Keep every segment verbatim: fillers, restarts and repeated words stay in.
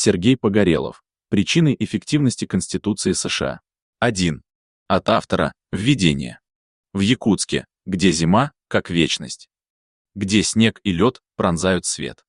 Сергей Погорелов. Причины эффективности Конституции США. один. От автора. Введение. В Якутске, где зима, как вечность. Где снег и лед пронзают свет.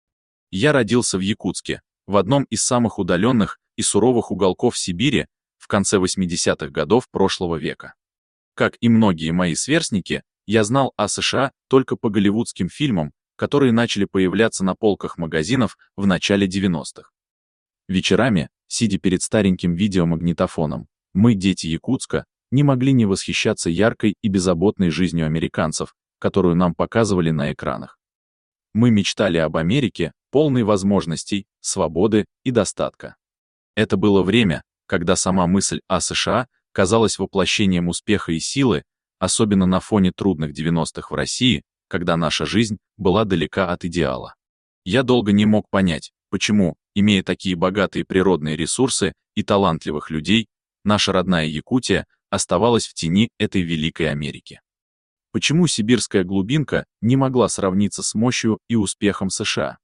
Я родился в Якутске, в одном из самых удаленных и суровых уголков Сибири, в конце восьмидесятых годов прошлого века. Как и многие мои сверстники, я знал о США только по голливудским фильмам, которые начали появляться на полках магазинов в начале девяностых. Вечерами, сидя перед стареньким видеомагнитофоном, мы, дети Якутска, не могли не восхищаться яркой и беззаботной жизнью американцев, которую нам показывали на экранах. Мы мечтали об Америке, полной возможностей, свободы и достатка. Это было время, когда сама мысль о США казалась воплощением успеха и силы, особенно на фоне трудных девяностых в России, когда наша жизнь была далека от идеала. Я долго не мог понять, почему, имея такие богатые природные ресурсы и талантливых людей, наша родная Якутия оставалась в тени этой великой Америки. Почему сибирская глубинка не могла сравниться с мощью и успехом США?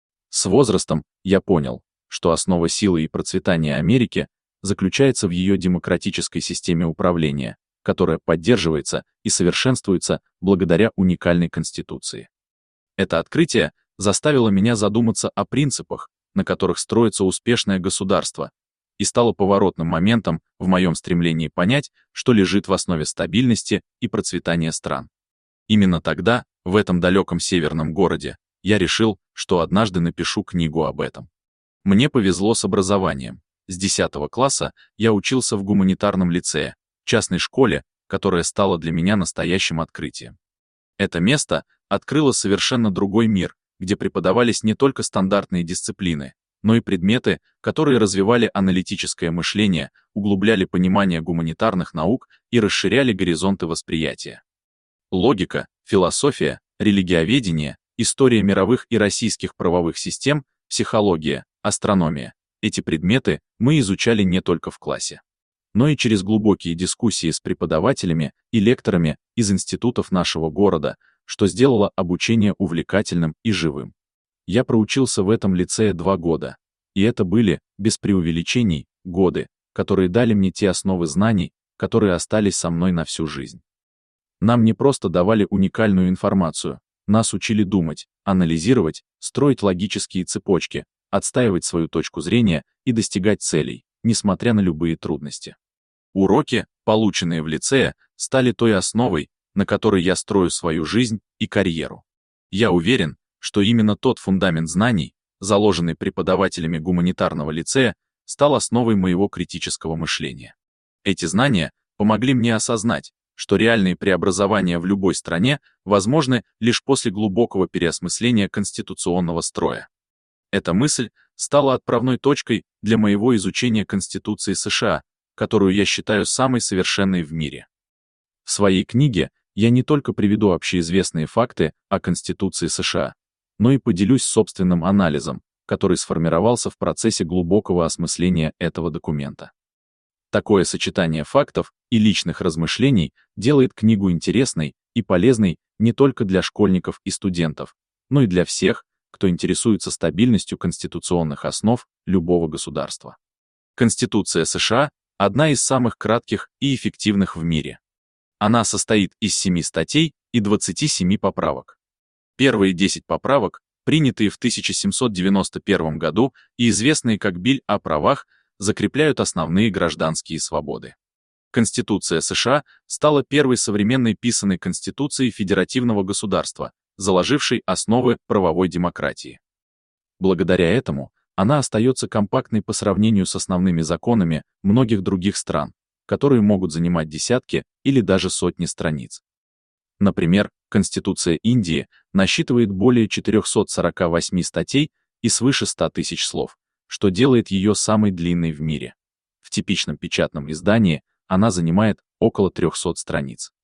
С возрастом я понял, что основа силы и процветания Америки заключается в ее демократической системе управления, которая поддерживается и совершенствуется благодаря уникальной Конституции. Это открытие заставило меня задуматься о принципах, на которых строится успешное государство, и стало поворотным моментом в моем стремлении понять, что лежит в основе стабильности и процветания стран. Именно тогда, в этом далеком северном городе, я решил, что однажды напишу книгу об этом. Мне повезло с образованием. С десятого класса я учился в гуманитарном лицее, частной школе, которая стала для меня настоящим открытием. Это место открыло совершенно другой мир, где преподавались не только стандартные дисциплины, но и предметы, которые развивали аналитическое мышление, углубляли понимание гуманитарных наук и расширяли горизонты восприятия. Логика, философия, религиоведение, история мировых и российских правовых систем, психология, астрономия. Эти предметы мы изучали не только в классе, но и через глубокие дискуссии с преподавателями и лекторами из институтов нашего города, что сделало обучение увлекательным и живым. Я проучился в этом лицее два года, и это были, без преувеличений, годы, которые дали мне те основы знаний, которые остались со мной на всю жизнь. Нам не просто давали уникальную информацию, нас учили думать, анализировать, строить логические цепочки, отстаивать свою точку зрения и достигать целей, несмотря на любые трудности. Уроки, полученные в лицее, стали той основой, на которой я строю свою жизнь и карьеру. Я уверен, что именно тот фундамент знаний, заложенный преподавателями гуманитарного лицея, стал основой моего критического мышления. Эти знания помогли мне осознать, что реальные преобразования в любой стране возможны лишь после глубокого переосмысления конституционного строя. Эта мысль стала отправной точкой для моего изучения Конституции США, которую я считаю самой совершенной в мире. В своей книге я не только приведу общеизвестные факты о Конституции США, но и поделюсь собственным анализом, который сформировался в процессе глубокого осмысления этого документа. Такое сочетание фактов и личных размышлений делает книгу интересной и полезной не только для школьников и студентов, но и для всех, кто интересуется стабильностью конституционных основ любого государства. Конституция США – одна из самых кратких и эффективных в мире. Она состоит из семи статей и двадцати семи поправок. Первые десять поправок, принятые в тысяча семьсот девяносто первом году и известные как Биль о правах, закрепляют основные гражданские свободы. Конституция США стала первой современной писанной конституцией федеративного государства, заложившей основы правовой демократии. Благодаря этому она остается компактной по сравнению с основными законами многих других стран, которые могут занимать десятки или даже сотни страниц. Например, Конституция Индии насчитывает более четырёхсот сорока восьми статей и свыше ста тысяч слов, что делает ее самой длинной в мире. В типичном печатном издании она занимает около трёхсот страниц.